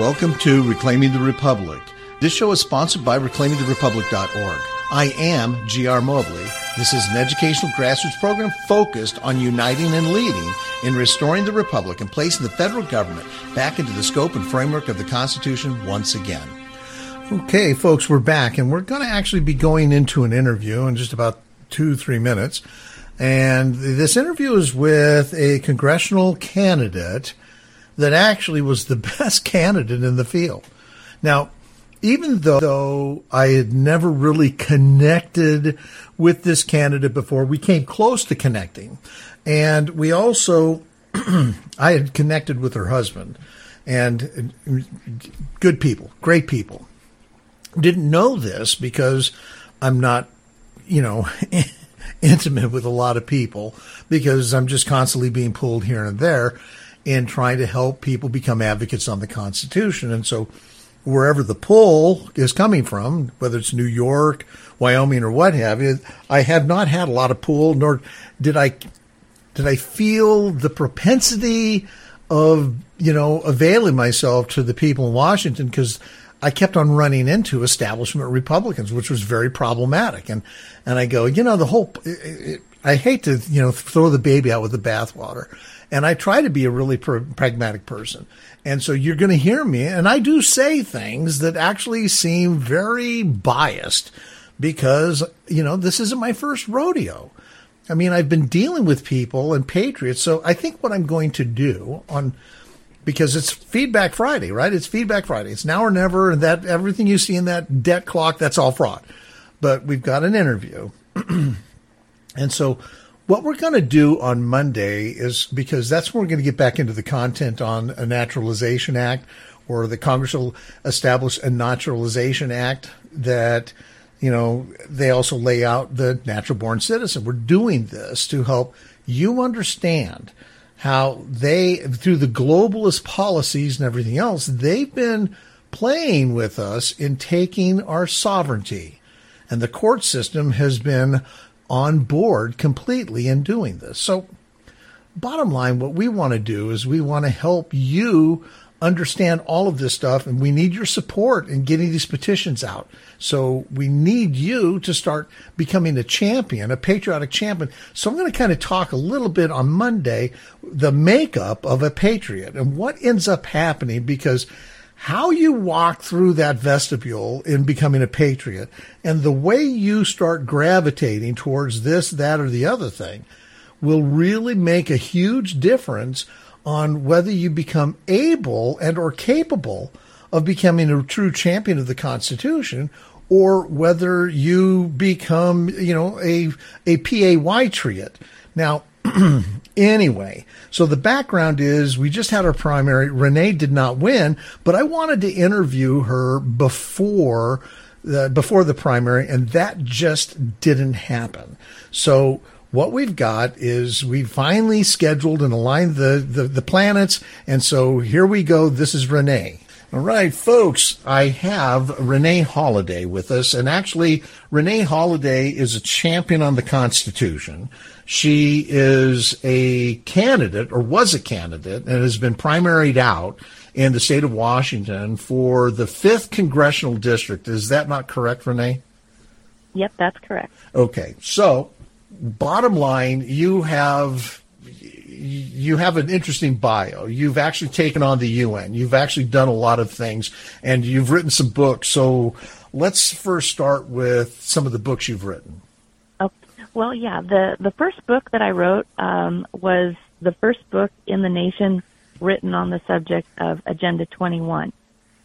Welcome to Reclaiming the Republic. This show is sponsored by reclaimingtherepublic.org. I am G.R. Mobley. This is an educational grassroots program focused on uniting and leading in restoring the Republic and placing the federal government back into the scope and framework of the Constitution once again. Okay, folks, we're back, and we're going to actually be going into an interview in just about 2-3 minutes. And this interview is with a congressional candidate that actually was the best candidate in the field. Now, even though I had never really connected with this candidate before, we came close to connecting. And we also, I had connected with her husband, and good people, great people. Didn't know this because I'm not, intimate with a lot of people, because I'm just constantly being pulled here and there in trying to help people become advocates on the Constitution. And so wherever the pull is coming from, whether it's New York, Wyoming, or what have you, I have not had a lot of pull, nor did I feel the propensity of, availing myself to the people in Washington, because I kept on running into establishment Republicans, which was very problematic. And I go, I hate to, throw the baby out with the bathwater. And I try to be a really pragmatic person. And so you're going to hear me, and I do say things that actually seem very biased because, this isn't my first rodeo. I mean, I've been dealing with people and patriots. So I think what I'm going to do because it's Feedback Friday, right? It's Feedback Friday. It's now or never, and that everything you see in that debt clock, that's all fraud. But we've got an interview. And so what we're going to do on Monday is, because that's when we're going to get back into the content on a Naturalization Act, or the Congress will establish a Naturalization Act that, they also lay out the natural born citizen. We're doing this to help you understand how they, through the globalist policies and everything else, they've been playing with us in taking our sovereignty. And the court system has been on board completely in doing this. So bottom line, what we want to do is we want to help you understand all of this stuff, and we need your support in getting these petitions out. So we need you to start becoming a champion, a patriotic champion. So I'm going to kind of talk a little bit on Monday, the makeup of a patriot and what ends up happening, because how you walk through that vestibule in becoming a patriot and the way you start gravitating towards this, that, or the other thing will really make a huge difference on whether you become able and or capable of becoming a true champion of the Constitution, or whether you become, a patriot. Now, anyway, so the background is we just had our primary. Renee did not win, but I wanted to interview her before the primary, and that just didn't happen. So what we've got is we finally scheduled and aligned the planets, and so here we go. This is Renee. All right, folks, I have Renee Holiday with us, and actually Renee Holiday is a champion on the Constitution. She is a candidate, or was a candidate, and has been primaried out in the state of Washington for the 5th Congressional District. Is that not correct, Renee? Yep, that's correct. Okay, so bottom line, you have an interesting bio. You've actually taken on the UN. You've actually done a lot of things, and you've written some books. So let's first start with some of the books you've written. Well, yeah, the first book that I wrote was the first book in the nation written on the subject of Agenda 21,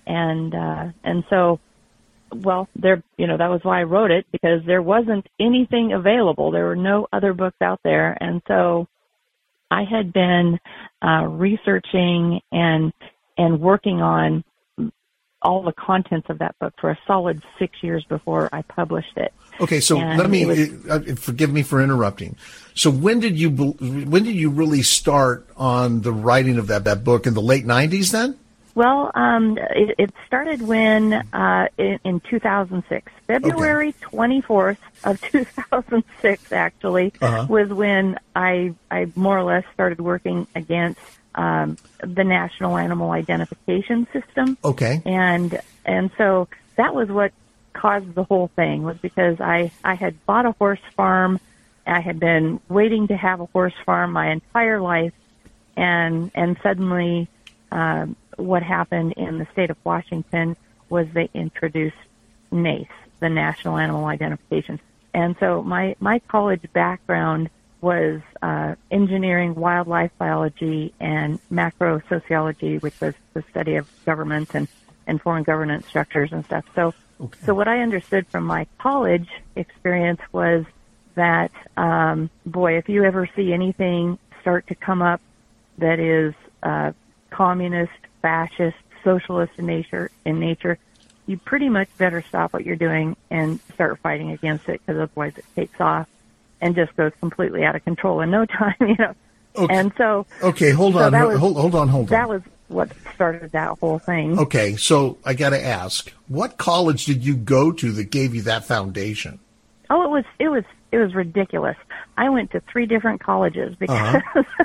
and so, well, that was why I wrote it, because there wasn't anything available. There were no other books out there, and so I had been researching and working on all the contents of that book for a solid 6 years before I published it. Okay, so forgive me for interrupting. So when did you really start on the writing of that book? In the late 90s then? Well, it started when in 2006, February 24th of 2006, actually, was when I more or less started working against the National Animal Identification System. Okay. And so that was what caused the whole thing, was because I had bought a horse farm. I had been waiting to have a horse farm my entire life, and suddenly what happened in the state of Washington was they introduced NACE, the National Animal Identification. And so my college background was engineering, wildlife biology, and macro sociology, which was the study of governments and foreign governance structures and stuff. So, So what I understood from my college experience was that, boy, if you ever see anything start to come up that is communist, fascist, socialist in nature, you pretty much better stop what you're doing and start fighting against it, because otherwise it takes off and just goes completely out of control in no time, Okay. And so, hold on. That was what started that whole thing. Okay, so I got to ask, what college did you go to that gave you that foundation? Oh, it was ridiculous. I went to 3 different colleges because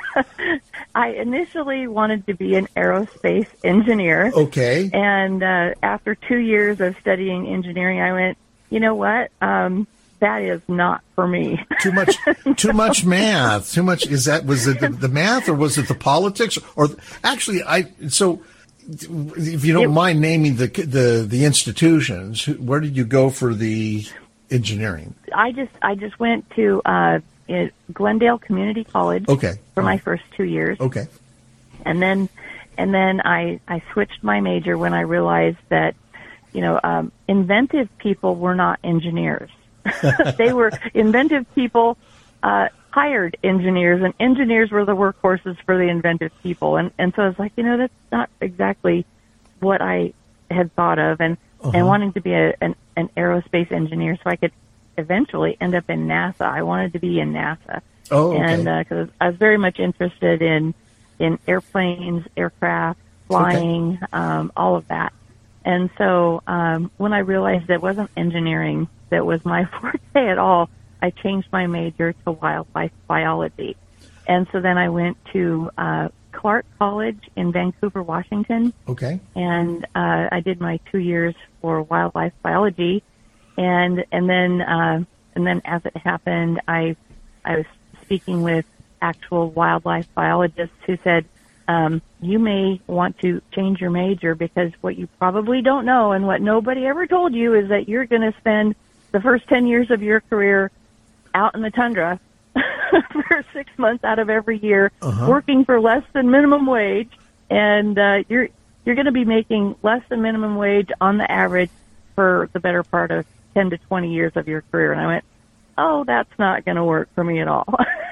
I initially wanted to be an aerospace engineer. Okay. And after 2 years of studying engineering, I went, you know what? That is not for me. Too much math. Too much. Was it the math, or was it the politics? Or actually, if you don't mind naming the institutions, where did you go for the engineering? I just went to Glendale Community College. Okay. For my first 2 years. Okay. And then I switched my major when I realized that, inventive people were not engineers. They were inventive people, hired engineers, and engineers were the workhorses for the inventive people. And so I was like, that's not exactly what I had thought of, and wanting to be an aerospace engineer so I could eventually end up in NASA. I wanted to be in NASA. Oh, okay. And because I was very much interested in airplanes, aircraft, flying, all of that. And so when I realized it wasn't engineering that was my forte at all, I changed my major to wildlife biology. And so then I went to Clark College in Vancouver, Washington. Okay. And I did my 2 years for wildlife biology. And then as it happened, I was speaking with actual wildlife biologists who said, you may want to change your major, because what you probably don't know and what nobody ever told you is that you're going to spend the first 10 years of your career out in the tundra for 6 months out of every year, working for less than minimum wage, and you're going to be making less than minimum wage on the average for the better part of 10 to 20 years of your career. And I went, oh, that's not going to work for me at all.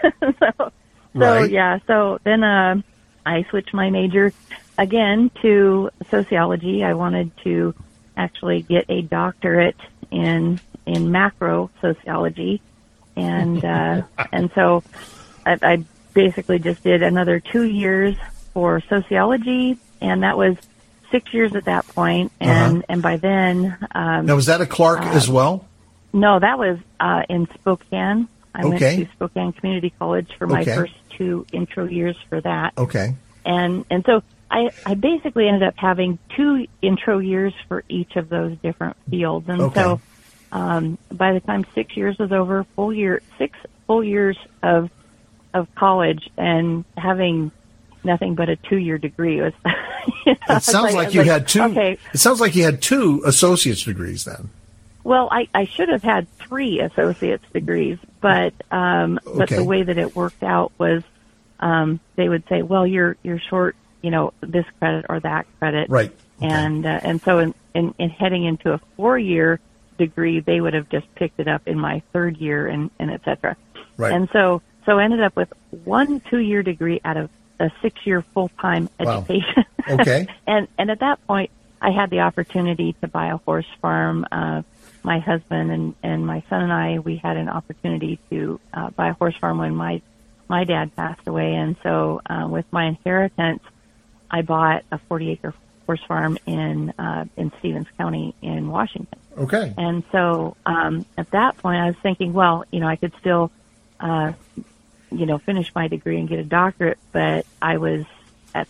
So then I switched my major again to sociology. I wanted to actually get a doctorate in macro sociology, and so I basically just did another 2 years for sociology, and that was 6 years at that point. And by then, now was that at Clark as well? No, that was in Spokane. I went to Spokane Community College for my first 2 intro years for that. Okay. And so I basically ended up having 2 intro years for each of those different fields. And so by the time 6 years was over, 6 full years of college, and having nothing but a 2-year degree was. It sounds like you had 2. Okay. It sounds like you had 2 associate's degrees then. Well, I should have had 3 associate's degrees, but the way that it worked out was they would say, well, you're short, this credit or that credit, right? Okay. And so in heading into a 4-year degree, they would have just picked it up in my 3rd year and et cetera. Right. And so I ended up with 1 2-year degree out of a 6-year full-time education. Wow. Okay. and at that point, I had the opportunity to buy a horse farm. My husband and my son and I, we had an opportunity to buy a horse farm when my dad passed away. And so with my inheritance, I bought a 40-acre horse farm in Stevens County in Washington. Okay. And so at that point, I was thinking, well, I could still, finish my degree and get a doctorate, but I was at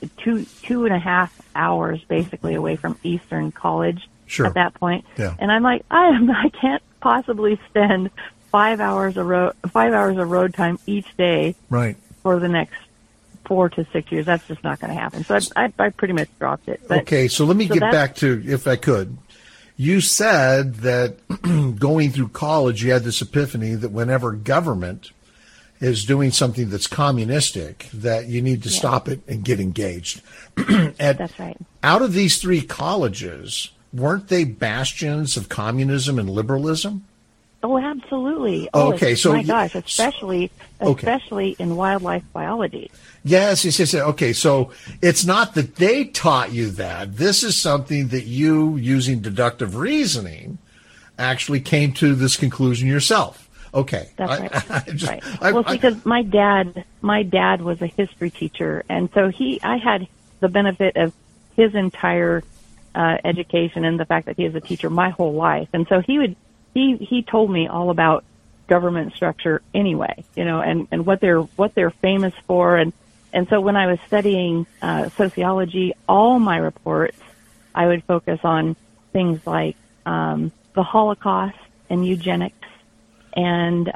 2.5 hours basically away from Eastern College Sure. at that point. Yeah. And I'm like, I can't possibly spend 5 hours of road time each day Right. for the next 4 to 6 years. That's just not going to happen. So I pretty much dropped it. But, okay, so let me get back to, if I could. You said that going through college, you had this epiphany that whenever government is doing something that's communistic, that you need to stop it and get engaged. That's right. Out of these 3 colleges, weren't they bastions of communism and liberalism? Oh, absolutely. Okay, so my gosh, especially in wildlife biology. Yes. Okay, so it's not that they taught you that. This is something that you, using deductive reasoning, actually came to this conclusion yourself. Okay. That's right. Right. Because my dad was a history teacher, and so I had the benefit of his entire education and the fact that he was a teacher my whole life, and so he told me all about government structure anyway, and what they're famous for, and so when I was studying sociology, all my reports I would focus on things like the Holocaust and eugenics, and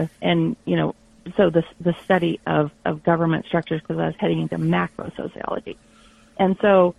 so the study of government structures, because I was heading into macro sociology, and so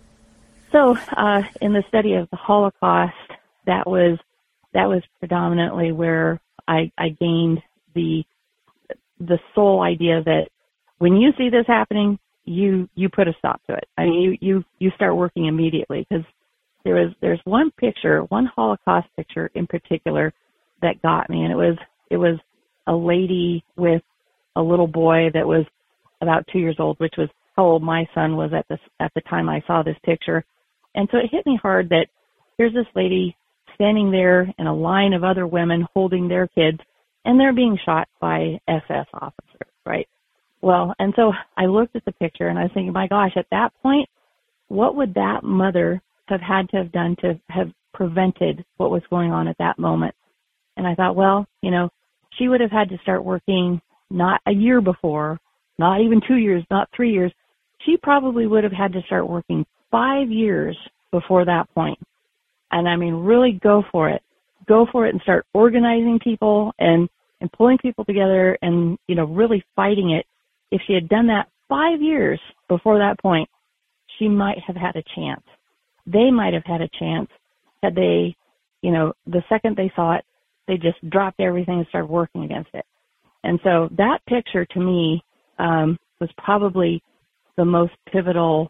in the study of the Holocaust, that was predominantly where I gained the sole idea that when you see this happening, you put a stop to it. I mean, you start working immediately, because there's one Holocaust picture in particular that got me, and it was a lady with a little boy that was about 2 years old, which was how old my son was at the time I saw this picture. And so it hit me hard that here's this lady standing there in a line of other women holding their kids, and they're being shot by SS officers, right? Well, and so I looked at the picture and I was thinking, my gosh, at that point, what would that mother have had to have done to have prevented what was going on at that moment? And I thought, well, she would have had to start working not a year before, not even 2 years, not 3 years. She probably would have had to start working 5 years before that point. And I mean, really go for it and start organizing people and pulling people together and, really fighting it. If she had done that 5 years before that point, she might have had a chance. They might have had a chance had they, the second they saw it, they just dropped everything and started working against it. And so that picture to me was probably the most pivotal,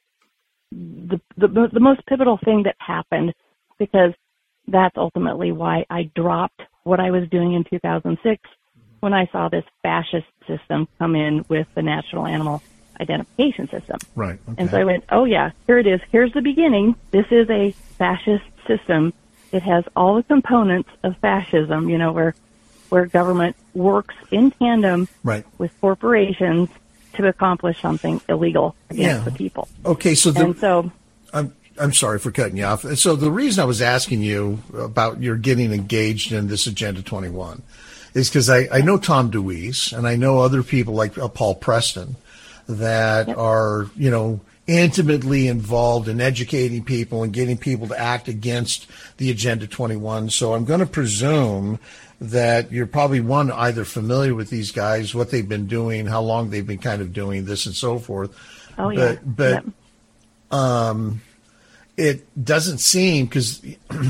the most pivotal thing that happened, because that's ultimately why I dropped what I was doing in 2006 when I saw this fascist system come in with the National Animal Identification System. Right. Okay. And so I went, oh yeah, here it is. Here's the beginning. This is a fascist system. It has all the components of fascism, where government works in tandem with corporations to accomplish something illegal against the people. Okay, I'm sorry for cutting you off. So the reason I was asking you about your getting engaged in this Agenda 21 is because I know Tom DeWeese, and I know other people like Paul Preston that are, intimately involved in educating people and getting people to act against the Agenda 21. So I'm going to presume that you're probably either familiar with these guys, what they've been doing, how long they've been kind of doing this and so forth. Oh, yeah. But it doesn't seem, because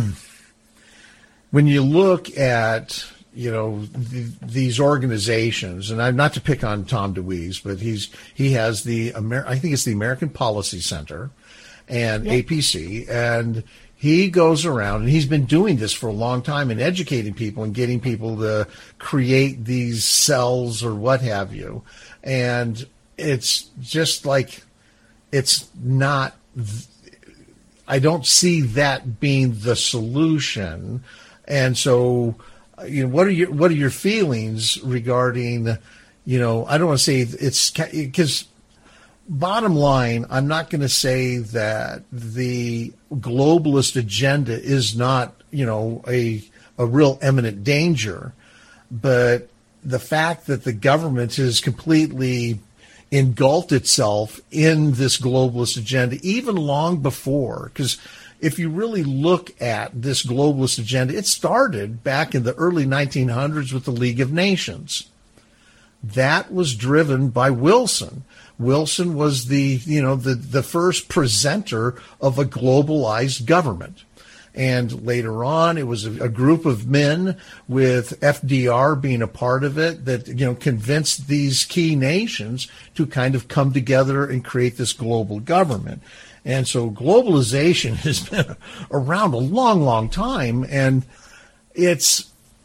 when you look at, these organizations, and I'm not to pick on Tom DeWeese, but he has I think it's the American Policy Center and APC, and he goes around, and he's been doing this for a long time and educating people and getting people to create these cells or what have you. And it's just like, it's not, I don't see that being the solution. And so, what are your feelings regarding, I don't want to say it's, because bottom line, I'm not going to say that the globalist agenda is not, a real imminent danger, but the fact that the government is completely, engulfed itself in this globalist agenda even long before. Because if you really look at this globalist agenda, it started back in the early 1900s with the League of Nations. That was driven by Wilson. Wilson was the first presenter of a globalized government. And later on, it was a group of men with FDR being a part of it that, convinced these key nations to kind of come together and create this global government. And so globalization has been around a long, long time, and it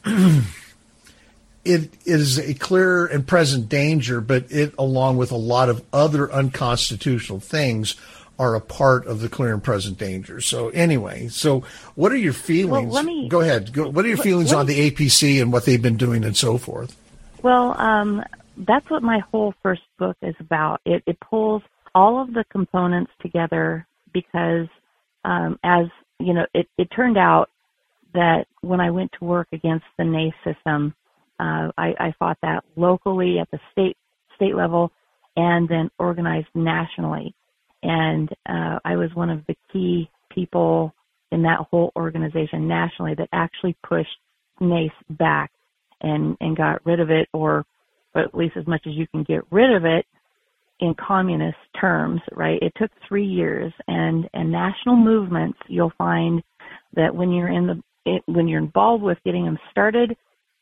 is a clear and present danger, but it, along with a lot of other unconstitutional things, are a part of the clear and present danger. So anyway, what are your feelings? Well, go ahead. What are your feelings on the APC and what they've been doing and so forth? Well, that's what my whole first book is about. It pulls all of the components together because, as you know, it turned out that when I went to work against the NACE system, I fought that locally at the state level and then organized nationally. And I was one of the key people in that whole organization nationally that actually pushed NACE back and got rid of it, or at least as much as you can get rid of it in communist terms, right? It took 3 years, and national movements, you'll find that when you're involved with getting them started,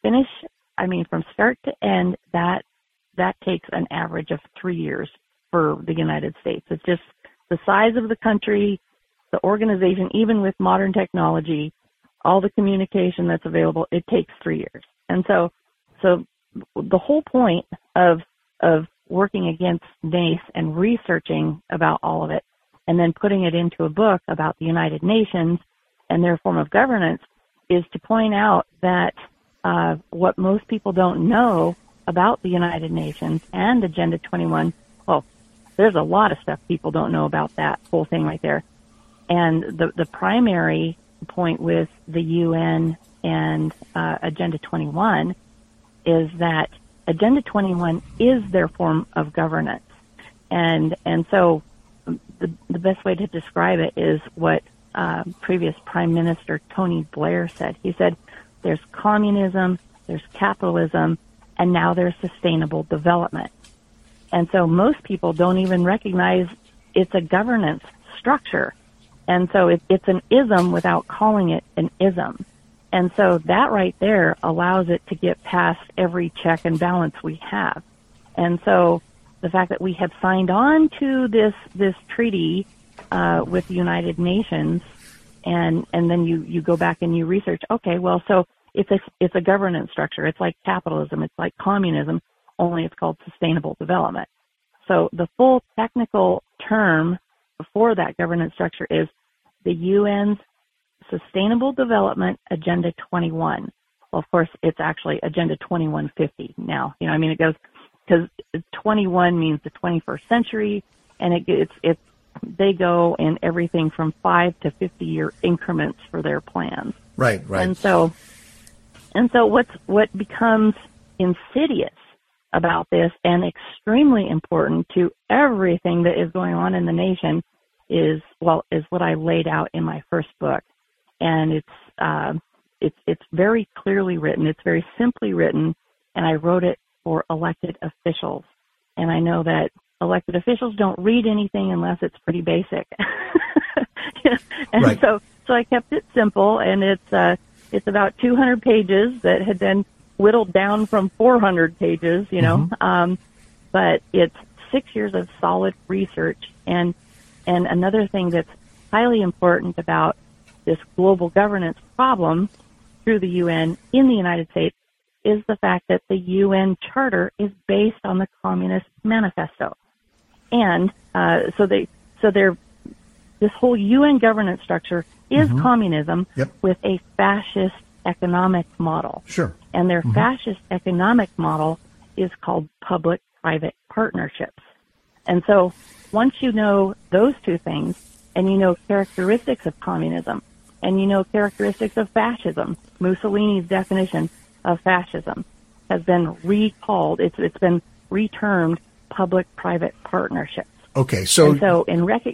from start to end, that takes an average of 3 years for the United States. It's just the size of the country, the organization, even with modern technology, all the communication that's available, it takes 3 years. And so the whole point of working against NACE and researching about all of it and then putting it into a book about the United Nations and their form of governance is to point out that what most people don't know about the United Nations and Agenda 21, well, there's a lot of stuff people don't know about that whole thing right there. And the primary point with the UN and Agenda 21 is that Agenda 21 is their form of governance. And so the best way to describe it is what previous Prime Minister Tony Blair said. He said, there's communism, there's capitalism, and now there's sustainable development. And so most people don't even recognize it's a governance structure. And so it's an ism without calling it an ism. And so that right there allows it to get past every check and balance we have. And so the fact that we have signed on to this treaty with the United Nations, and then you go back and you research, okay, well, so it's a governance structure. It's like capitalism. It's like communism, only it's called sustainable development. So the full technical term for that governance structure is the UN's Sustainable Development Agenda 21. Well, of course, it's actually Agenda 2150 now. It goes, because 21 means the 21st century, and they go in everything from 5 to 50-year increments for their plans. Right. And so what becomes insidious about this and extremely important to everything that is going on in the nation is what I laid out in my first book. And it's very clearly written. It's very simply written, and I wrote it for elected officials. And I know that elected officials don't read anything unless it's pretty basic. And right. So I kept it simple, and it's about 200 pages that had been whittled down from 400 pages, Mm-hmm. But it's 6 years of solid research. And another thing that's highly important about this global governance problem through the UN in the United States is the fact that the UN Charter is based on the Communist Manifesto. And so this whole UN governance structure is mm-hmm. communism Yep. with a fascist economic model. Sure. And their mm-hmm. fascist economic model is called public-private partnerships. And so once you know those two things, and you know characteristics of communism, and you know characteristics of fascism, Mussolini's definition of fascism has been recalled. It's been retermed public-private partnerships. Okay, so And so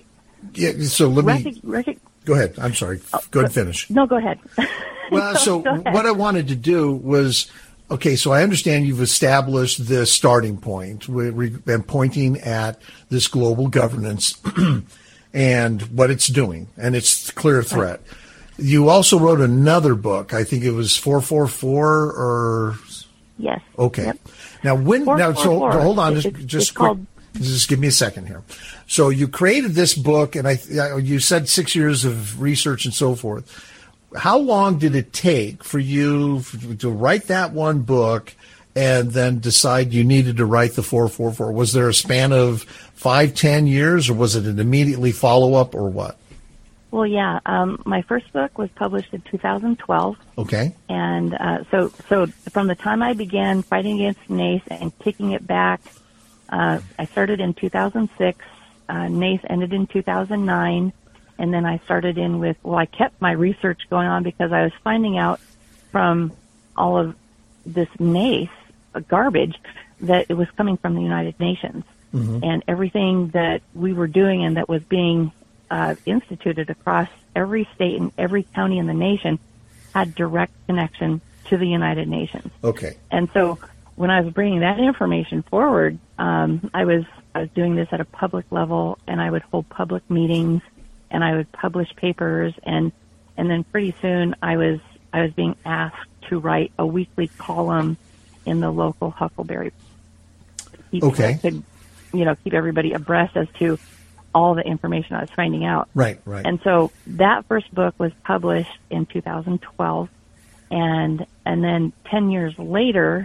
let me go ahead. I'm sorry. Go ahead and finish. No, go ahead. Well, so what I wanted to do was, okay, so I understand you've established this starting point and pointing at this global governance and what it's doing, and it's a clear threat. Right. You also wrote another book. I think it was 444 or... Yes. Okay. Yep. Now, so hold on, just quick. Just give me a second here. So you created this book, and you said 6 years of research and so forth. How long did it take for you to write that one book and then decide you needed to write the 444? Was there a span of 5-10 years, or was it an immediately follow-up, or what? Well, yeah. My first book was published in 2012. Okay. And so from the time I began fighting against NACE and kicking it back, I started in 2006. NACE ended in 2009. And then I started I kept my research going on because I was finding out from all of this NACE garbage that it was coming from the United Nations. Mm-hmm. And everything that we were doing and that was being instituted across every state and every county in the nation had direct connection to the United Nations. Okay. And so when I was bringing that information forward, I was doing this at a public level, and I would hold public meetings, and I would publish papers, and then pretty soon I was being asked to write a weekly column in the local Huckleberry. Okay. To, keep everybody abreast as to all the information I was finding out. Right. And so that first book was published in 2012, and then 10 years later,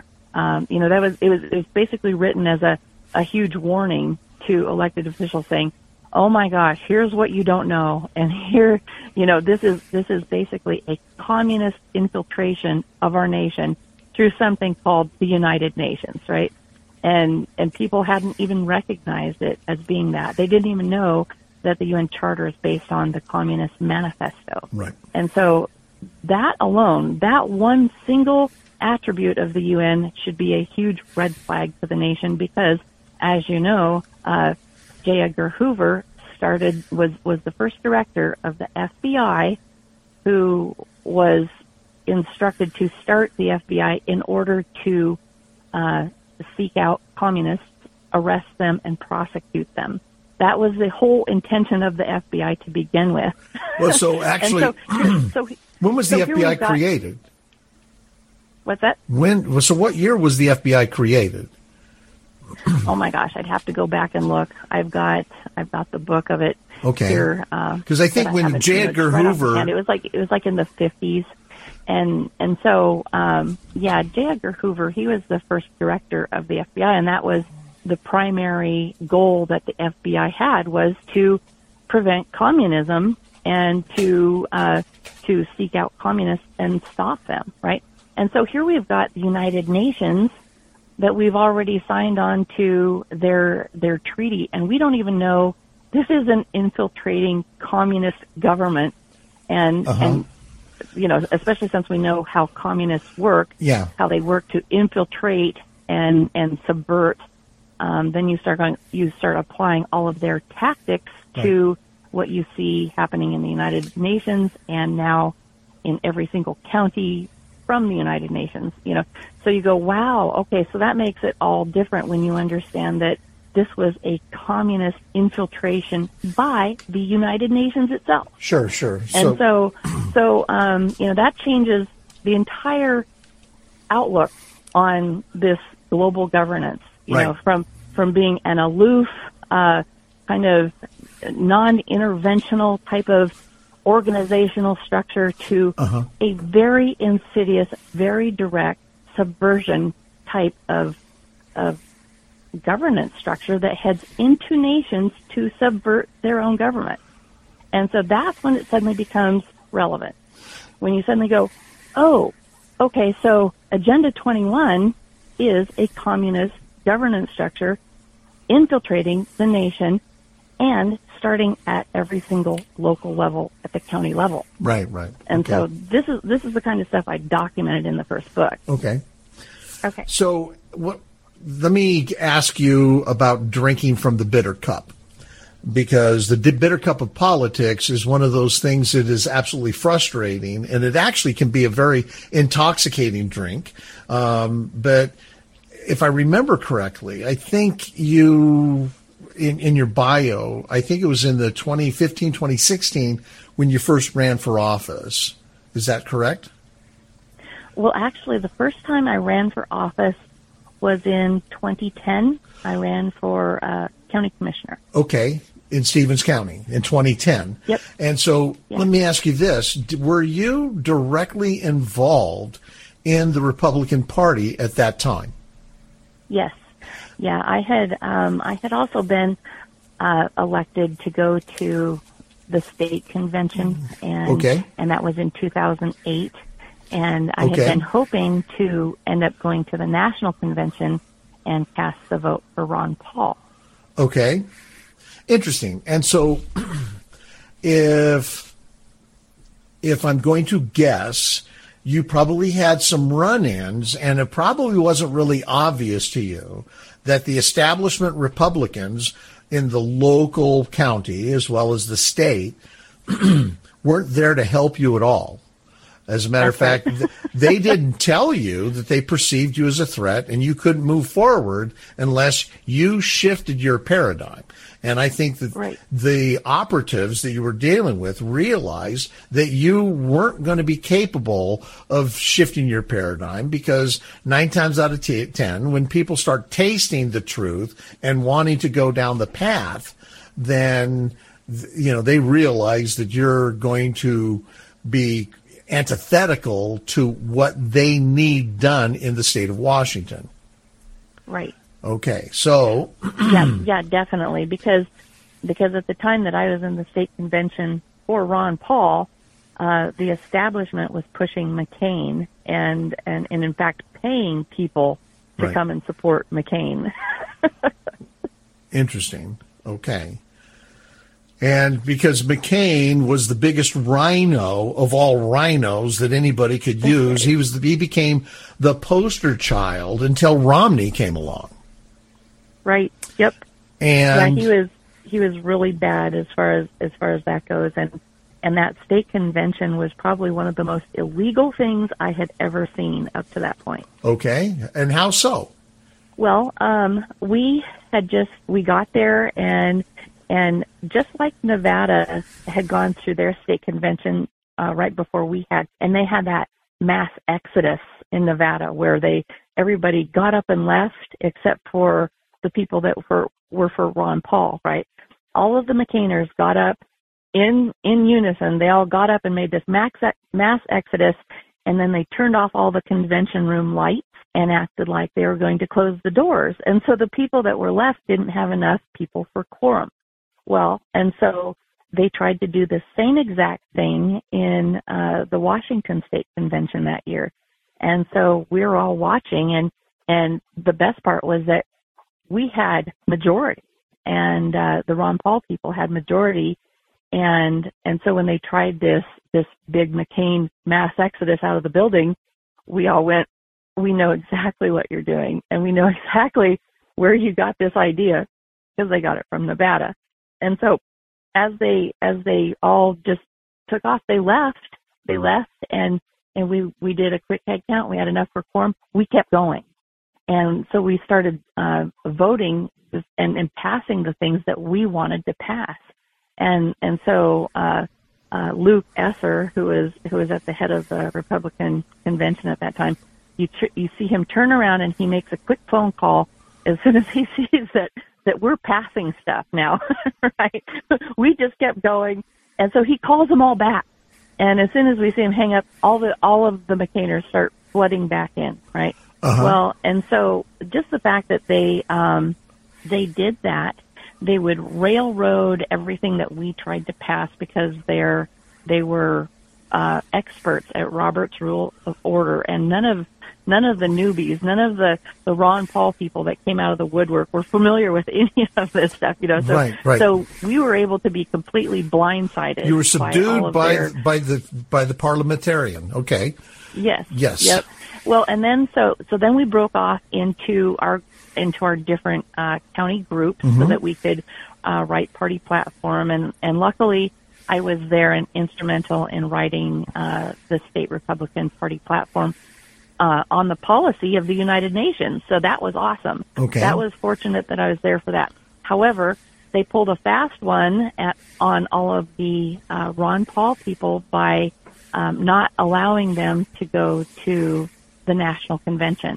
it was basically written as a huge warning to elected officials saying, "Oh my gosh, here's what you don't know, and here, this is basically a communist infiltration of our nation through something called the United Nations, right?" And people hadn't even recognized it as being that. They didn't even know that the UN Charter is based on the Communist Manifesto. Right. And so that alone, that one single attribute of the UN should be a huge red flag for the nation because, as you know, J. Edgar Hoover was the first director of the FBI, who was instructed to start the FBI in order to seek out communists, arrest them, and prosecute them. That was the whole intention of the FBI to begin with. Well, so actually, when was the FBI created? What's that? So what year was the FBI created? Oh my gosh, I'd have to go back and look. I've got the book of it here. Because I think when J. Edgar Hoover, and it was like in the 50s, and so J. Edgar Hoover, he was the first director of the FBI, and that was the primary goal that the FBI had, was to prevent communism and to seek out communists and stop them, right? And so here we've got the United Nations that we've already signed on to their treaty, and we don't even know this is an infiltrating communist government, and especially since we know how communists work, how they work to infiltrate and subvert. Then you start applying all of their tactics to what you see happening in the United Nations and now in every single county from the United Nations. So you go, wow, okay, so that makes it all different when you understand that this was a communist infiltration by the United Nations itself. Sure. And so that changes the entire outlook on this global governance. You know, from being an aloof, kind of non-interventional type of organizational structure to a very insidious, very direct subversion type of governance structure that heads into nations to subvert their own government. And so that's when it suddenly becomes relevant. When you suddenly go, oh, okay, so Agenda 21 is a communist governance structure infiltrating the nation and starting at every single local level, at the county level. Right. And so this is the kind of stuff I documented in the first book. Okay. So let me ask you about drinking from the bitter cup, because the bitter cup of politics is one of those things that is absolutely frustrating, and it actually can be a very intoxicating drink. But if I remember correctly, I think you, in your bio, I think it was in the 2015, 2016 when you first ran for office. Is that correct? Well, actually, the first time I ran for office was in 2010. I ran for county commissioner. Okay, in Stevens County in 2010. Yep. And so let me ask you this. Were you directly involved in the Republican Party at that time? Yes. Yeah, I had also been elected to go to the state convention, and that was in 2008. And I had been hoping to end up going to the national convention and cast the vote for Ron Paul. Okay. Interesting. And so if I'm going to guess, you probably had some run-ins, and it probably wasn't really obvious to you that the establishment Republicans in the local county as well as the state weren't there to help you at all. As a matter of fact, they didn't tell you that they perceived you as a threat, and you couldn't move forward unless you shifted your paradigm. And I think that the operatives that you were dealing with realized that you weren't going to be capable of shifting your paradigm, because 9 times out of 10, when people start tasting the truth and wanting to go down the path, then, they realize that you're going to be antithetical to what they need done in the state of Washington. Right. Okay, so yeah, definitely, because at the time that I was in the state convention for Ron Paul, the establishment was pushing McCain and in fact paying people to come and support McCain. Interesting. Okay. And because McCain was the biggest rhino of all rhinos that anybody could use, he became the poster child until Romney came along. Right. Yep. And he was really bad as far as that goes, and that state convention was probably one of the most illegal things I had ever seen up to that point. Okay. And how so? Well, we got there, and just like Nevada had gone through their state convention right before we had, and they had that mass exodus in Nevada where everybody got up and left except for the people that were for Ron Paul, right? All of the McCainers got up in unison. They all got up and made this mass exodus, and then they turned off all the convention room lights and acted like they were going to close the doors. And so the people that were left didn't have enough people for quorum. Well, and so they tried to do the same exact thing in the Washington State Convention that year. And so we were all watching, and the best part was that we had majority, and the Ron Paul people had majority, and so when they tried this big McCain mass exodus out of the building, we all went, we know exactly what you're doing, and we know exactly where you got this idea, because they got it from Nevada. And so as they all just took off, they left, and we did a quick head count. We had enough for quorum. We kept going. And so we started voting and passing the things that we wanted to pass. And so Luke Esser, who was at the head of the Republican convention at that time, you see him turn around and he makes a quick phone call as soon as he sees that we're passing stuff now, right? We just kept going, and so he calls them all back. And as soon as we see him hang up, all of the McCainers start flooding back in, right? Well, and so just the fact that they did that, they would railroad everything that we tried to pass because they were experts at Robert's Rule of Order, and none of the newbies, none of the Ron Paul people that came out of the woodwork were familiar with any of this stuff, So, right. So we were able to be completely blindsided. You were subdued by the parliamentarian. Okay. Yes. Yes. Yep. Well, and then so then we broke off into our our different county groups so that we could write party platform. And luckily, I was there and instrumental in writing the state Republican Party platform on the policy of the United Nations. So that was awesome. Okay. That was fortunate that I was there for that. However, they pulled a fast one on all of the Ron Paul people by not allowing them to go to the national convention.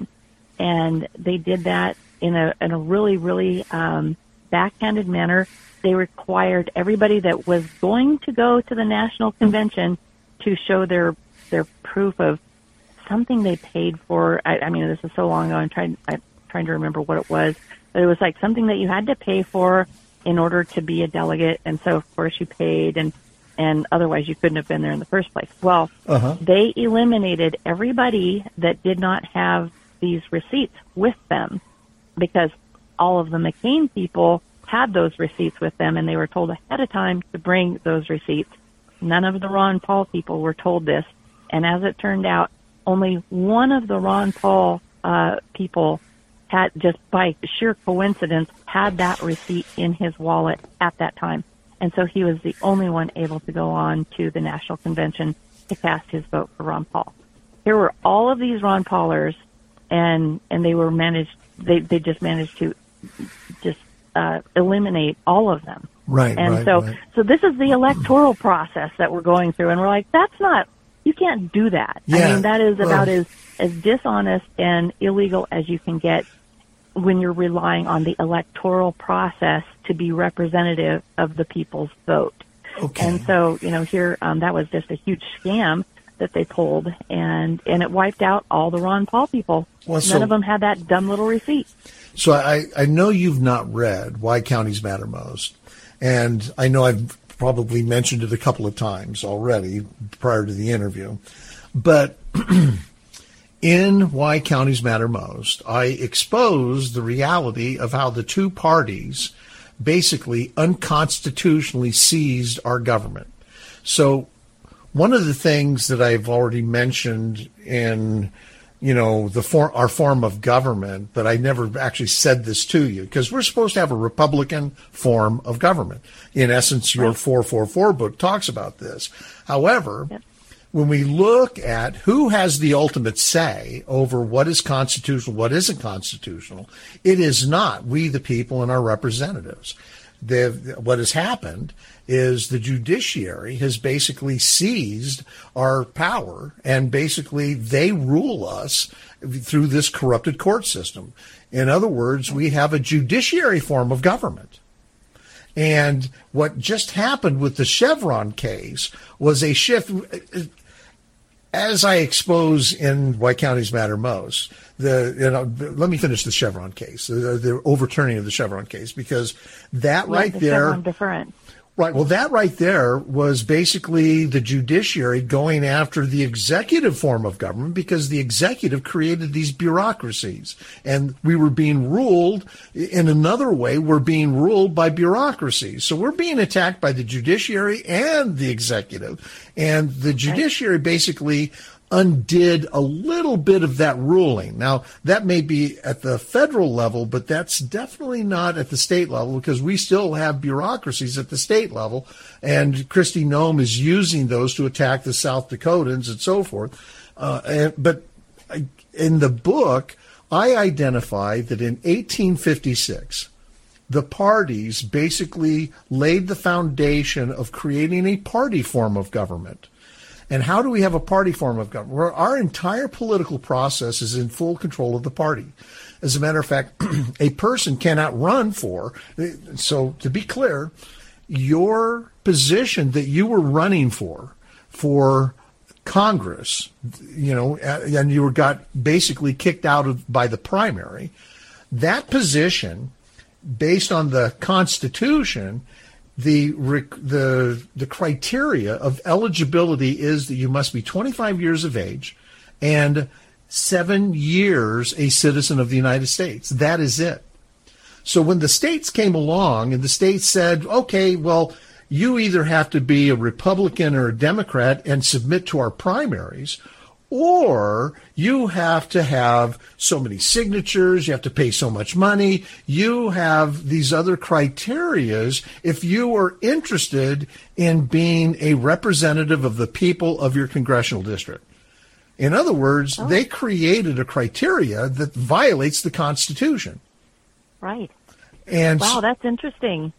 And they did that in a really, really backhanded manner. They required everybody that was going to go to the national convention to show their proof of something they paid for. I mean, this is so long ago. I'm trying to remember what it was, but it was like something that you had to pay for in order to be a delegate. And so, of course, you paid, and otherwise you couldn't have been there in the first place. Well, they eliminated everybody that did not have these receipts with them, because all of the McCain people had those receipts with them, and they were told ahead of time to bring those receipts. None of the Ron Paul people were told this, and as it turned out, only one of the Ron Paul people had, just by sheer coincidence, had that receipt in his wallet at that time. And so he was the only one able to go on to the national convention to cast his vote for Ron Paul. Here were all of these Ron Paulers, and they were they just managed to just eliminate all of them. Right. And right. So this is the electoral process that we're going through, and we're like, you can't do that. Yeah, I mean, that is about as dishonest and illegal as you can get when you're relying on the electoral process to be representative of the people's vote. Okay. And so, here, that was just a huge scam that they pulled, and it wiped out all the Ron Paul people. Well, None of them had that dumb little receipt. So I know you've not read Why Counties Matter Most, and I know I've probably mentioned it a couple of times already prior to the interview, but in Why Counties Matter Most, I expose the reality of how the two parties basically unconstitutionally seized our government. So one of the things that I've already mentioned in our form of government, but I never actually said this to you, because we're supposed to have a Republican form of government. In essence, your 444 book talks about this. However, when we look at who has the ultimate say over what is constitutional, what isn't constitutional, it is not we, the people, and our representatives. What has happened is the judiciary has basically seized our power, and basically they rule us through this corrupted court system. In other words, we have a judiciary form of government. And what just happened with the Chevron case was a shift. As I expose in Why Counties Matter Most, let me finish the Chevron case, the overturning of the Chevron case, because that Chevron deference. Right. Well, that right there was basically the judiciary going after the executive form of government, because the executive created these bureaucracies, and we were being ruled in another way. We're being ruled by bureaucracies. So we're being attacked by the judiciary and the executive, and the judiciary basically undid a little bit of that ruling. Now, that may be at the federal level, but that's definitely not at the state level, because we still have bureaucracies at the state level, and Kristi Noem is using those to attack the South Dakotans and so forth. But in the book, I identify that in 1856, the parties basically laid the foundation of creating a party form of government. And how do we have a party form of government? Where our entire political process is in full control of the party. As a matter of fact, a person cannot run for. So to be clear, your position that you were running for Congress, and you got basically kicked out by the primary, that position, based on the Constitution, the criteria of eligibility is that you must be 25 years of age and 7 years a citizen of the United States. That is it. So when the states came along and the states said, okay, well, you either have to be a Republican or a Democrat and submit to our primaries, or you have to have so many signatures, you have to pay so much money, you have these other criterias if you are interested in being a representative of the people of your congressional district. In other words, they created a criteria that violates the Constitution. Right. And wow, that's interesting.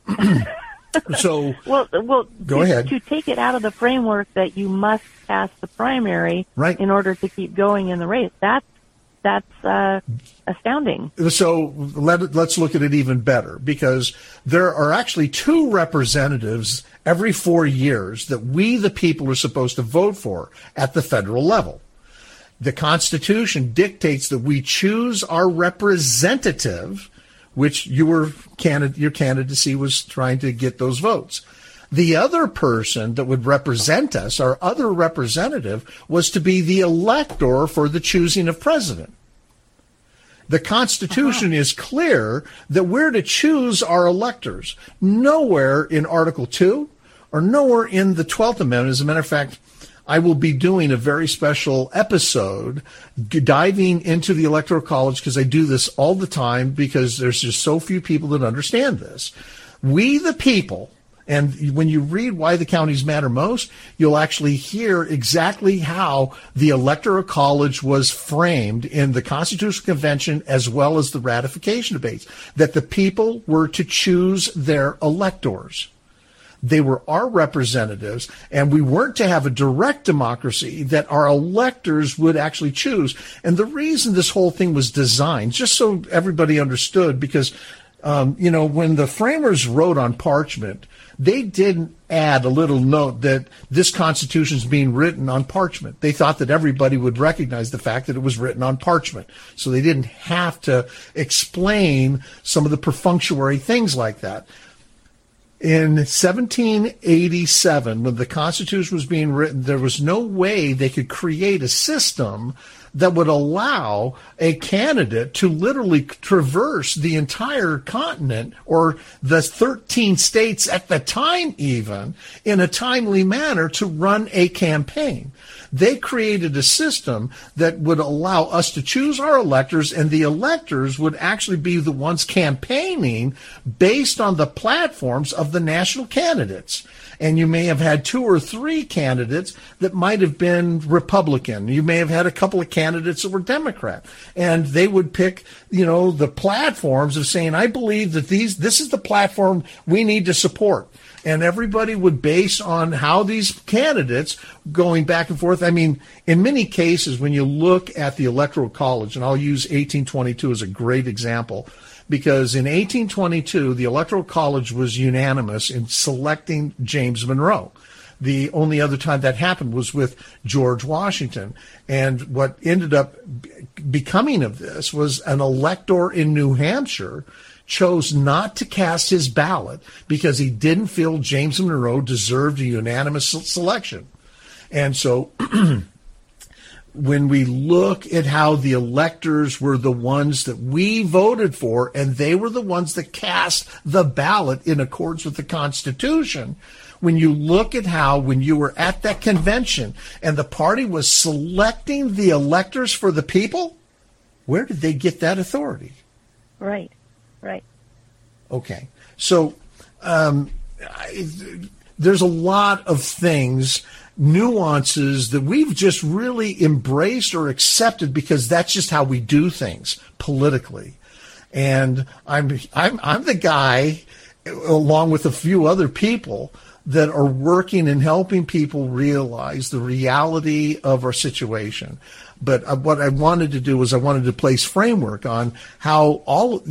So, well, go ahead. To take it out of the framework that you must pass the primary in order to keep going in the race, that's astounding. So let's look at it even better, because there are actually 2 representatives every 4 years that we, the people, are supposed to vote for at the federal level. The Constitution dictates that we choose our representative, which your candidacy was trying to get those votes. The other person that would represent us, our other representative, was to be the elector for the choosing of president. The Constitution is clear that we're to choose our electors. Nowhere in Article 2 or nowhere in the 12th Amendment. As a matter of fact, I will be doing a very special episode diving into the Electoral College, because I do this all the time because there's just so few people that understand this. We, the people, and when you read Why the Counties Matter Most, you'll actually hear exactly how the Electoral College was framed in the Constitutional Convention as well as the ratification debates, that the people were to choose their electors. They were our representatives, and we weren't to have a direct democracy, that our electors would actually choose. And the reason this whole thing was designed, just so everybody understood, because, when the framers wrote on parchment, they didn't add a little note that this Constitution is being written on parchment. They thought that everybody would recognize the fact that it was written on parchment. So they didn't have to explain some of the perfunctory things like that. In 1787, when the Constitution was being written, there was no way they could create a system that would allow a candidate to literally traverse the entire continent, or the 13 states at the time even, in a timely manner to run a campaign. They created a system that would allow us to choose our electors, and the electors would actually be the ones campaigning based on the platforms of the national candidates. And you may have had 2 or 3 candidates that might have been Republican. You may have had a couple of candidates that were Democrat. And they would pick, the platforms of saying, I believe that this is the platform we need to support. And everybody would base on how these candidates going back and forth. I mean, in many cases, when you look at the Electoral College, and I'll use 1822 as a great example, because in 1822, the Electoral College was unanimous in selecting James Monroe. The only other time that happened was with George Washington. And what ended up becoming of this was an elector in New Hampshire chose not to cast his ballot because he didn't feel James Monroe deserved a unanimous selection. And so when we look at how the electors were the ones that we voted for, and they were the ones that cast the ballot in accordance with the Constitution, when you look at how, when you were at that convention and the party was selecting the electors for the people, where did they get that authority? Right. Okay. So there's a lot of things, nuances that we've just really embraced or accepted because that's just how we do things politically. And I'm the guy, along with a few other people, that are working and helping people realize the reality of our situation. But what I wanted to do was I wanted to place framework on how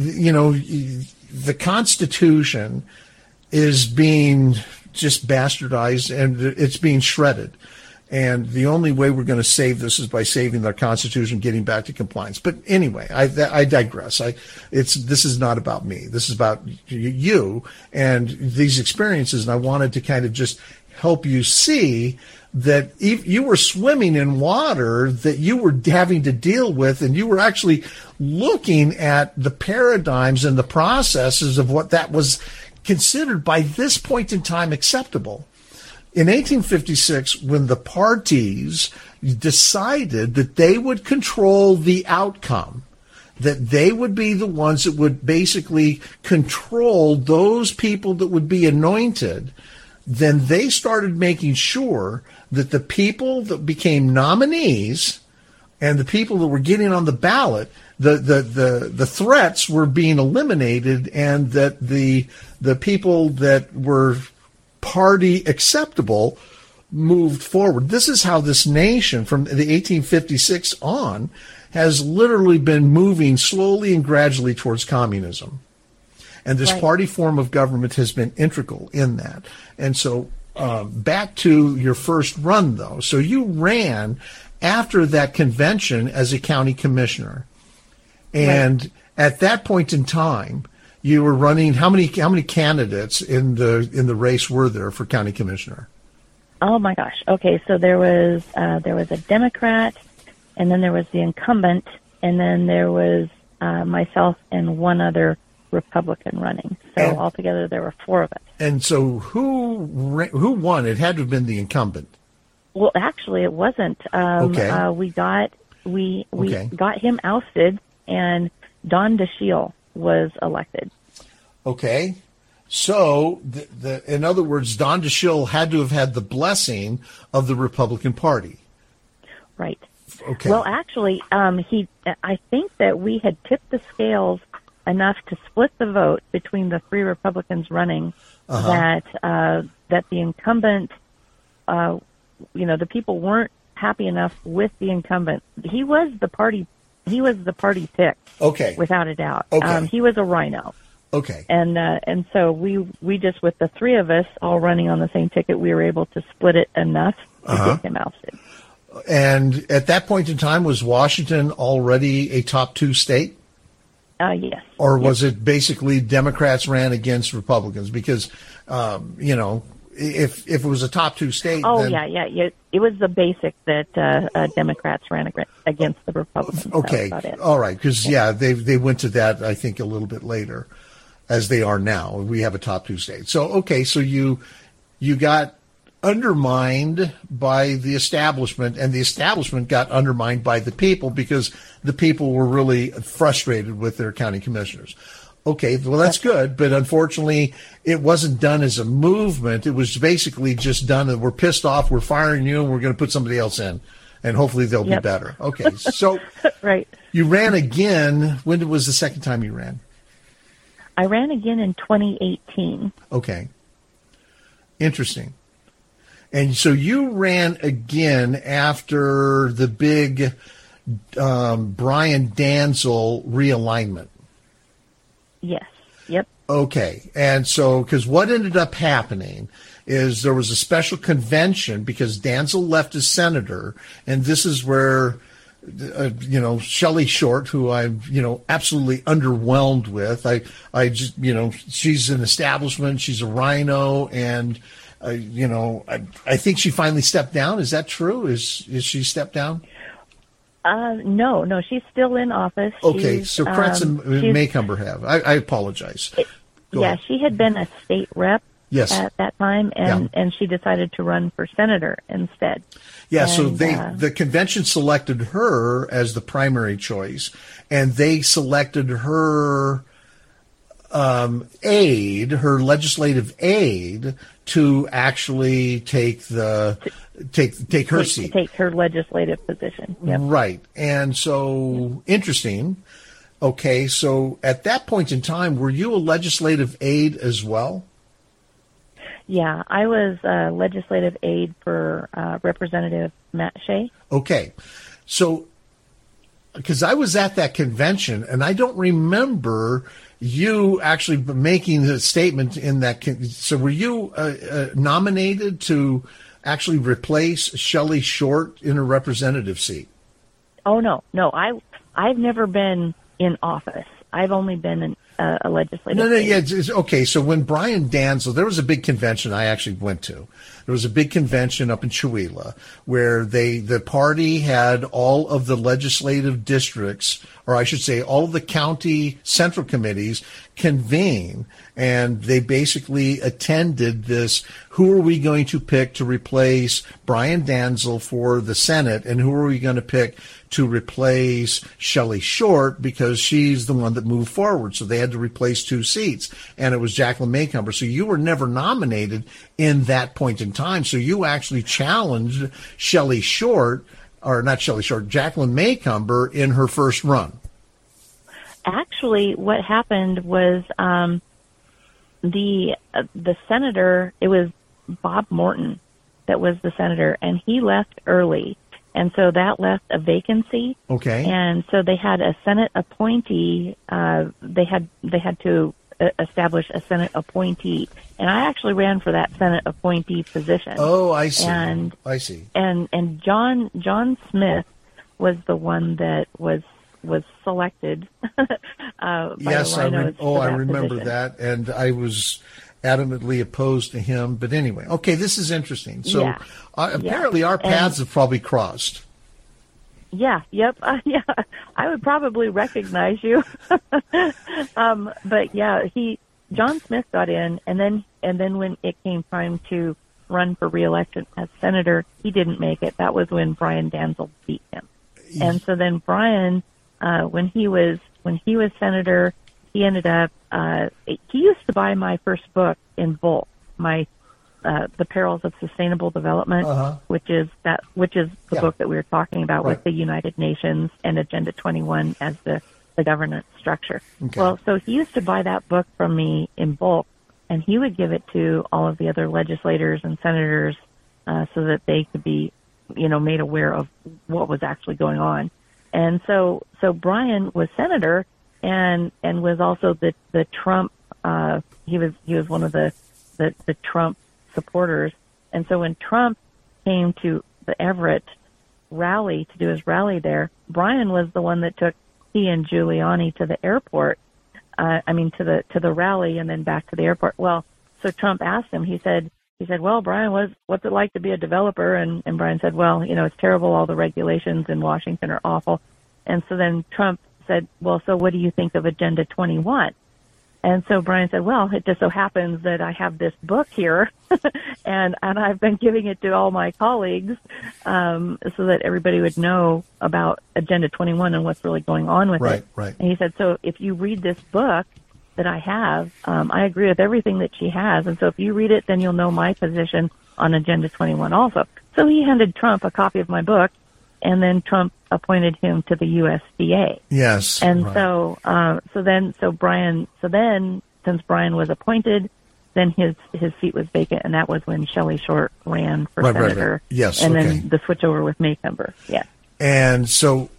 the Constitution is being just bastardized and it's being shredded. And the only way we're going to save this is by saving our Constitution, getting back to compliance. But anyway, I digress. This is not about me. This is about you and these experiences. And I wanted to kind of just help you see that if you were swimming in water that you were having to deal with, and you were actually looking at the paradigms and the processes of what that was considered by this point in time acceptable. In 1856, when the parties decided that they would control the outcome, that they would be the ones that would basically control those people that would be anointed, then they started making sure that the people that became nominees and the people that were getting on the ballot, the threats were being eliminated, and that the people that were party acceptable moved forward. This is how this nation, from the 1856 on, has literally been moving slowly and gradually towards communism. And this party form of government has been integral in that. And so back to your first run, though. So you ran after that convention as a county commissioner. And at that point in time, you were running, how many candidates in the race were there for county commissioner? Oh my gosh. Okay, so there was a Democrat, and then there was the incumbent, and then there was myself and one other Republican running. So altogether there were 4 of us. And so who won? It had to have been the incumbent. Well, actually, it wasn't. We got him ousted, and Don DeShiel was elected. Okay. So, in other words, Don DeShiel had to have had the blessing of the Republican Party. Right. Okay. Well, actually, I think that we had tipped the scales enough to split the vote between the 3 Republicans running that the incumbent, the people weren't happy enough with the incumbent. He was the party pick. Okay. Without a doubt. Okay. He was a rhino. Okay. And so we just, with the 3 of us all running on the same ticket, we were able to split it enough to get him ousted. And at that point in time, was Washington already a top 2 state? Yes. Or was it basically Democrats ran against Republicans? Because, if it was a top 2 state. Oh, then... yeah. It was the basic that Democrats ran against the Republicans. Okay. All right. Because, they went to that, I think, a little bit later, as they are now. We have a top 2 state. So, okay. So you got undermined by the establishment, and the establishment got undermined by the people, because the people were really frustrated with their county commissioners. Okay, well, that's good, but unfortunately, it wasn't done as a movement. It was basically just done, and we're pissed off, we're firing you, and we're going to put somebody else in, and hopefully they'll be better. Okay, so right. You ran again. When was the second time you ran? I ran again in 2018. Okay, interesting. And so you ran again after the big Brian Danzel realignment. Yes. Yep. Okay. And so, because what ended up happening is there was a special convention because Danzel left as senator, and this is where, Shelley Short, who I'm, absolutely underwhelmed with. I just, she's an establishment, she's a rhino, and I think she finally stepped down. Is that true? Is she stepped down? No, she's still in office. Okay, so Kretz and Maycumber have. I apologize. She had been a state rep at that time, and she decided to run for senator instead. Yeah, and, so the convention selected her as the primary choice, and they selected her her legislative aide, to actually take her seat. Take her legislative position. Yep. Right. And so, interesting. Okay, so at that point in time, were you a legislative aide as well? Yeah, I was a legislative aide for Representative Matt Shea. Okay. So, because I was at that convention, and I don't remember you actually making the statement in that. So were you nominated to actually replace Shelley Short in a representative seat? Oh, no. I've never been in office. I've only been a legislative. No, state. yeah, okay. So when Brian Danzel, there was a big convention I actually went to. There was a big convention up in Chewelah where the party had all of the legislative districts, or I should say all of the county central committees convene, and they basically attended this, who are we going to pick to replace Brian Danzel for the Senate, and who are we going to pick to replace Shelley Short, because she's the one that moved forward. So they had to replace 2 seats, and it was Jacqueline Maycomber. So you were never nominated in that point in time. So you actually challenged Shelley Short, or not Shelley Short, Jacqueline Maycomber in her first run. Actually, what happened was the senator, it was Bob Morton that was the senator, and he left early. And so that left a vacancy. Okay. And so they had a Senate appointee. They had to establish a Senate appointee. And I actually ran for that Senate appointee position. Oh, I see. I see. And John Smith was the one that was selected. Yes, I remember position. that, and I was adamantly opposed to him. But anyway, okay, this is interesting. So apparently our paths have probably crossed. Yeah, yep, yeah. I would probably recognize you. But yeah, John Smith got in, and then when it came time to run for re-election as senator, he didn't make it. That was when Brian Danzel beat him. And so then Brian, when he was senator, he ended up, he used to buy my first book in bulk, The Perils of Sustainable Development, which is the book that we were talking about with the United Nations and Agenda 21 as the governance structure. Okay. Well, so he used to buy that book from me in bulk, and he would give it to all of the other legislators and senators so that they could be, made aware of what was actually going on. And so Brian was senator and was also the Trump, he was one of the Trump supporters. And so when Trump came to the Everett rally to do his rally there, Brian was the one that took he and Giuliani to the airport, to the rally and then back to the airport. Well, so Trump asked him, he said, well, Brian, what's it like to be a developer? And Brian said, well, it's terrible. All the regulations in Washington are awful. And so then Trump said, well, so what do you think of Agenda 21? And so Brian said, well, it just so happens that I have this book here and I've been giving it to all my colleagues, so that everybody would know about Agenda 21 and what's really going on with it. Right. And he said, so if you read this book that I have, I agree with everything that she has. And so if you read it, then you'll know my position on Agenda 21 also. So he handed Trump a copy of my book, and then Trump appointed him to the USDA. Yes. And so then since Brian was appointed, then his seat was vacant, and that was when Shelley Short ran for senator. Right. Yes. And then the switch over with Maycomber. Yeah. And so,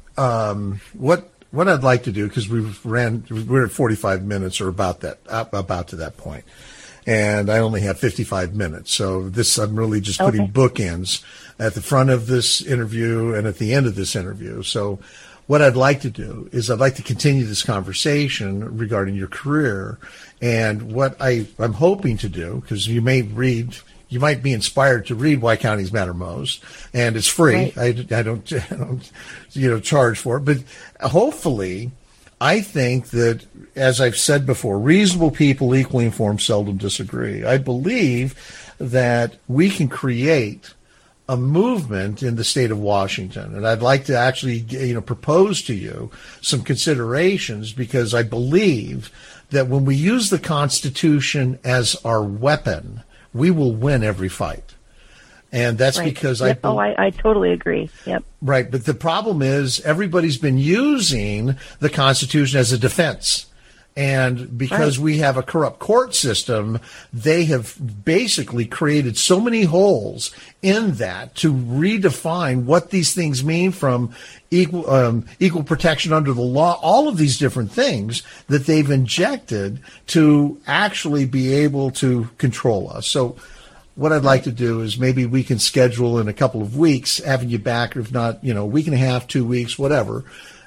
what I'd like to do, because we're at 45 minutes or about to that point, and I only have 55 minutes. So I'm really just putting bookends at the front of this interview and at the end of this interview. So what I'd like to do is I'd like to continue this conversation regarding your career, and what I'm hoping to do, because you might be inspired to read Why Counties Matter Most, and it's free. Right. I don't charge for it, but hopefully, I think that, as I've said before, reasonable people, equally informed, seldom disagree. I believe that we can create a movement in the state of Washington, and I'd like to actually, propose to you some considerations, because I believe that when we use the Constitution as our weapon, we will win every fight. And that's because I totally agree. Yep. Right. But the problem is everybody's been using the Constitution as a defense. And because we have a corrupt court system, they have basically created so many holes in that to redefine what these things mean, from equal protection under the law, all of these different things that they've injected to actually be able to control us. So what I'd like to do is maybe we can schedule in a couple of weeks having you back, or if not, a week and a half, 2 weeks, whatever,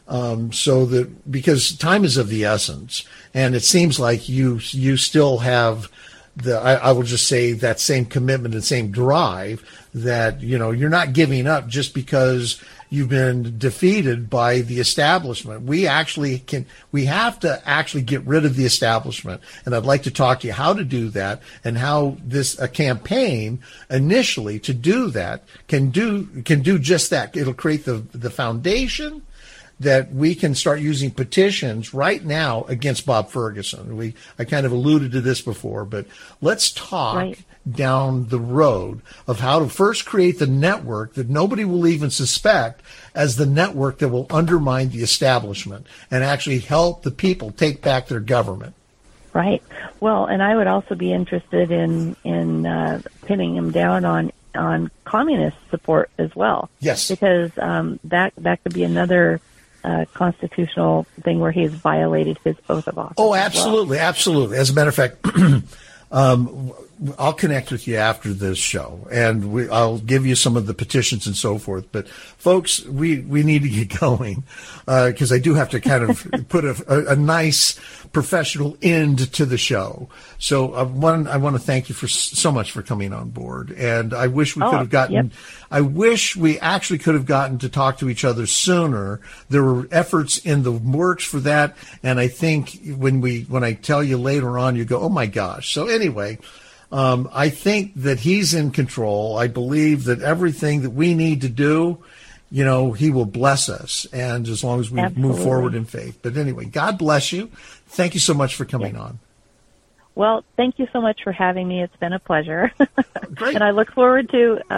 so that, because time is of the essence, and it seems like you still have I will just say that same commitment and same drive that, you're not giving up just because you've been defeated by the establishment. We have to actually get rid of the establishment. And I'd like to talk to you how to do that, and how a campaign initially to do that can do just that. It'll create the foundation that we can start using petitions right now against Bob Ferguson. I kind of alluded to this before, but let's talk down the road of how to first create the network that nobody will even suspect as the network that will undermine the establishment and actually help the people take back their government. Right. Well, and I would also be interested in pinning him down on communist support as well. Yes. Because that could be another constitutional thing where he's violated his oath of office. Oh, absolutely, absolutely. As a matter of fact, I'll connect with you after this show, and I'll give you some of the petitions and so forth. But folks, we need to get going, because I do have to kind of put a nice professional end to the show. So I want to thank you so much for coming on board. And I wish we could have gotten. Yep. I wish we actually could have gotten to talk to each other sooner. There were efforts in the works for that, and I think when I tell you later on, you go, "Oh my gosh!" So anyway. I think that he's in control. I believe that everything that we need to do, he will bless us, and as long as we move forward in faith. But anyway, God bless you. Thank you so much for coming on. Well, thank you so much for having me. It's been a pleasure. Great. And I look forward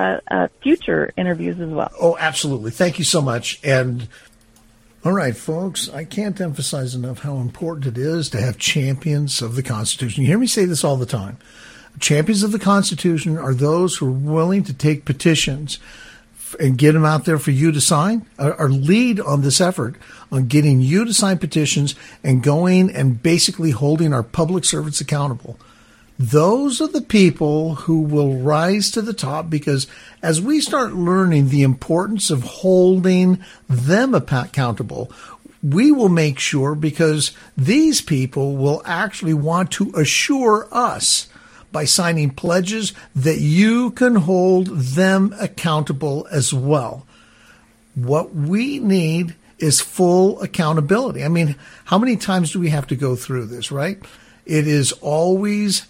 to future interviews as well. Oh, absolutely. Thank you so much. And all right, folks, I can't emphasize enough how important it is to have champions of the Constitution. You hear me say this all the time. Champions of the Constitution are those who are willing to take petitions and get them out there for you to sign, or lead on this effort on getting you to sign petitions and going and basically holding our public servants accountable. Those are the people who will rise to the top, because as we start learning the importance of holding them accountable, we will make sure, because these people will actually want to assure us by signing pledges that you can hold them accountable as well. What we need is full accountability. I mean, how many times do we have to go through this, right? It is always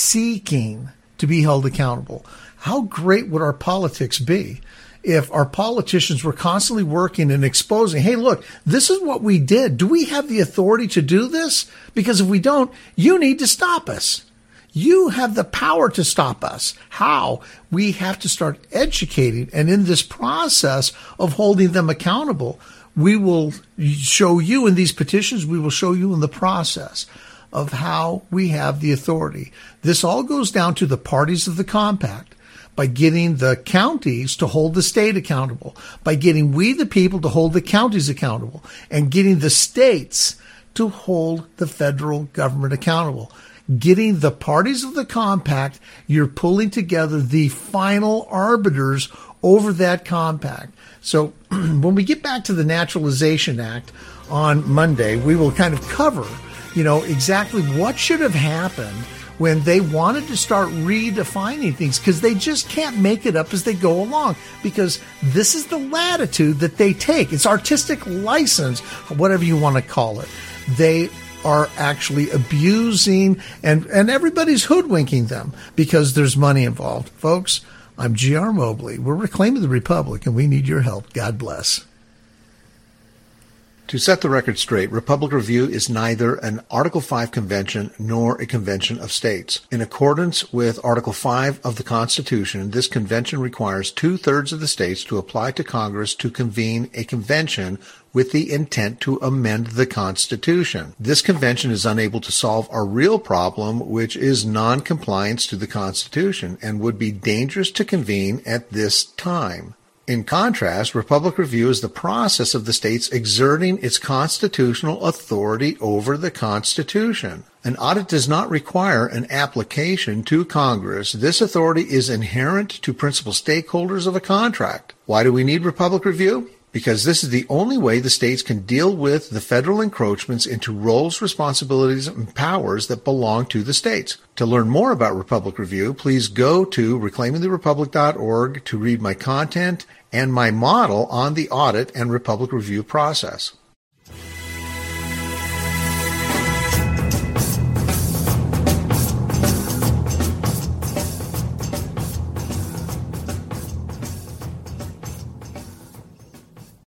seeking to be held accountable. How great would our politics be if our politicians were constantly working and exposing, hey, look, this is what we did. Do we have the authority to do this? Because if we don't, you need to stop us. You have the power to stop us. How? We have to start educating. And in this process of holding them accountable, we will show you in these petitions, we will show you in the process of how we have the authority. This all goes down to the parties of the compact, by getting the counties to hold the state accountable, by getting we the people to hold the counties accountable, and getting the states to hold the federal government accountable. Getting the parties of the compact, you're pulling together the final arbiters over that compact. So when we get back to the Naturalization Act on Monday, we will kind of cover, exactly what should have happened when they wanted to start redefining things, because they just can't make it up as they go along, because this is the latitude that they take. It's artistic license, whatever you want to call it. They are actually abusing, and everybody's hoodwinking them because there's money involved. Folks, I'm G.R. Mobley. We're reclaiming the Republic, and we need your help. God bless. To set the record straight, Republic Review is neither an Article 5 convention nor a convention of states. In accordance with Article 5 of the Constitution, this convention requires 2/3 of the states to apply to Congress to convene a convention with the intent to amend the Constitution. This convention is unable to solve our real problem, which is non-compliance to the Constitution, and would be dangerous to convene at this time. In contrast, Republic Review is the process of the states exerting its constitutional authority over the Constitution. An audit does not require an application to Congress. This authority is inherent to principal stakeholders of a contract. Why do we need Republic Review? because this is the only way the states can deal with the federal encroachments into roles, responsibilities, and powers that belong to the states. To learn more about Republic Review, please go to reclaimingtherepublic.org to read my content and my model on the audit and Republic Review process.